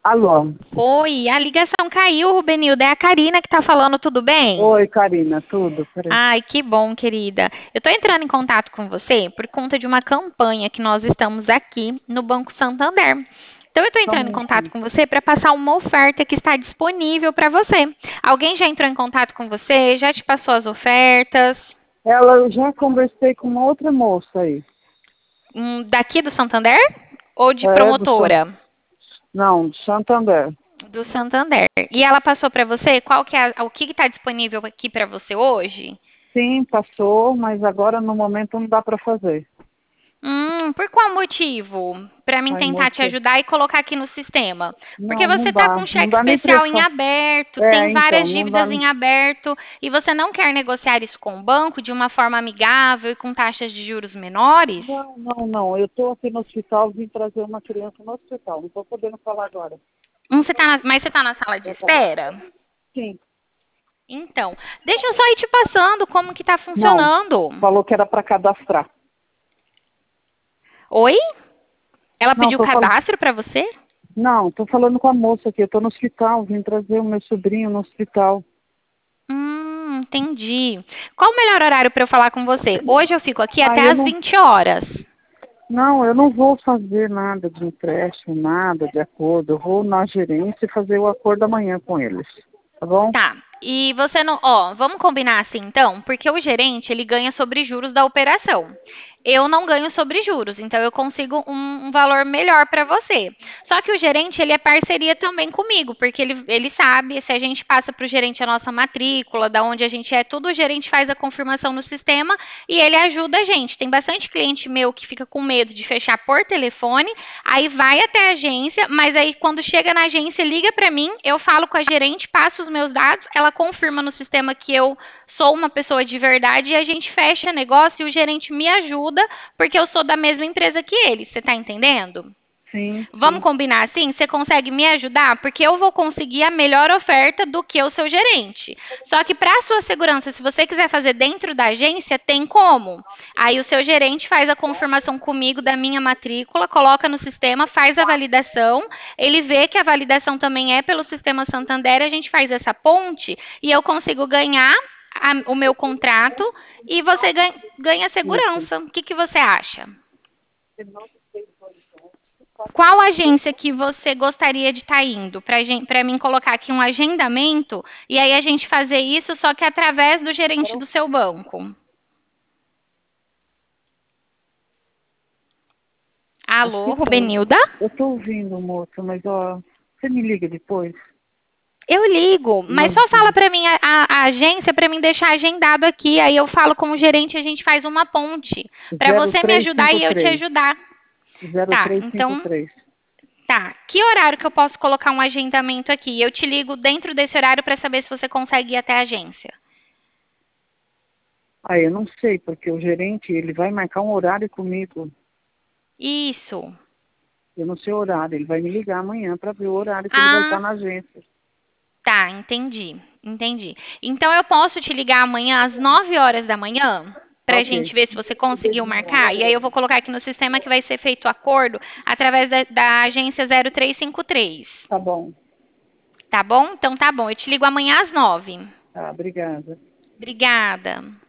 Alô. Oi, a ligação caiu, Rubenilda. É a Karina que tá falando, tudo bem? Oi, Karina, tudo? Peraí. Ai, que bom, querida. Eu tô entrando em contato com você por conta de uma campanha que nós estamos aqui no Banco Santander. Então, eu tô Só um entrando em contato minutinho. com você para passar uma oferta que está disponível para você. Alguém já entrou em contato com você? Já te passou as ofertas? Eu já conversei com uma outra moça aí. Daqui do Santander? Ou de É, promotora? não, do Santander. Do Santander. E ela passou para você qual que é o que está disponível aqui para você hoje? Sim, passou, mas agora no momento não dá para fazer. Por qual motivo? Para mim Ai, tentar te moça, ajudar e colocar aqui no sistema. Porque não, não você está dá. com Não cheque dá nem especial em para. aberto, É, tem então, várias não dá. dívidas em aberto e você não quer negociar isso com o banco de uma forma amigável e com taxas de juros menores? Não, não, não. Eu estou aqui no hospital, vim trazer uma criança no hospital. Não estou podendo falar agora. Mas você está na sala de Eu tá. espera? Sim. Então, deixa eu só ir te passando como que está Não, funcionando. falou que era para cadastrar. Oi? Ela Não, pediu tô falando. cadastro para você? Não, estou falando com a moça aqui. Eu estou no hospital, vim trazer o meu sobrinho no hospital. Entendi. Qual o melhor horário para eu falar com você? Hoje eu fico aqui Ah, até eu às não. 20 horas. Não, eu não vou fazer nada de empréstimo, nada de acordo. Eu vou na gerência e fazer o acordo amanhã com eles. Tá bom? Tá. E você não, ó, vamos combinar assim então, porque o gerente ele ganha sobre juros da operação. Eu não ganho sobre juros, então eu consigo um valor melhor para você. Só que o gerente ele é parceria também comigo, porque ele sabe se a gente passa para o gerente a nossa matrícula, da onde a gente é, tudo o gerente faz a confirmação no sistema e ele ajuda a gente. Tem bastante cliente meu que fica com medo de fechar por telefone, aí vai até a agência, mas aí quando chega na agência, liga para mim, eu falo com a gerente, passo os meus dados, ela confirma no sistema que eu sou uma pessoa de verdade e a gente fecha negócio e o gerente me ajuda porque eu sou da mesma empresa que ele. Você está entendendo? Sim, Vamos sim. combinar assim? Você consegue me ajudar? Porque eu vou conseguir a melhor oferta do que o seu gerente. Só que para sua segurança, se você quiser fazer dentro da agência, tem como. Aí o seu gerente faz a confirmação comigo da minha matrícula, coloca no sistema, faz a validação, ele vê que a validação também é pelo sistema Santander, a gente faz essa ponte e eu consigo ganhar o meu contrato e você ganha Isso. segurança. O que, que você acha? Qual agência que você gostaria de estar indo? Para mim colocar aqui um agendamento e aí a gente fazer isso só que através do gerente do seu banco. Alô, Hospital. Rubenilda? Eu estou ouvindo, moça, mas ó, você me liga depois? Eu ligo, mas Umas só fala duas. para mim a agência para mim deixar agendado aqui. Aí eu falo com o gerente e a gente faz uma ponte para Zero você me três ajudar cinco e eu te três. ajudar. Zero Tá, três cinco então três. tá. Que horário que eu posso colocar um agendamento aqui? Eu te ligo dentro desse horário para saber se você consegue ir até a agência. Ah, eu não sei, porque o gerente, ele vai marcar um horário comigo. Isso. Eu não sei o horário. Ele vai me ligar amanhã para ver o horário que ele vai estar Ah, na agência. tá, entendi, entendi. Então eu posso te ligar amanhã às 9 horas da manhã para a Ok. gente ver se você conseguiu marcar? E aí eu vou colocar aqui no sistema que vai ser feito o acordo através da agência 0353. Tá bom. Tá bom? Então tá bom. Eu te ligo amanhã às 9. Tá, obrigada. Obrigada.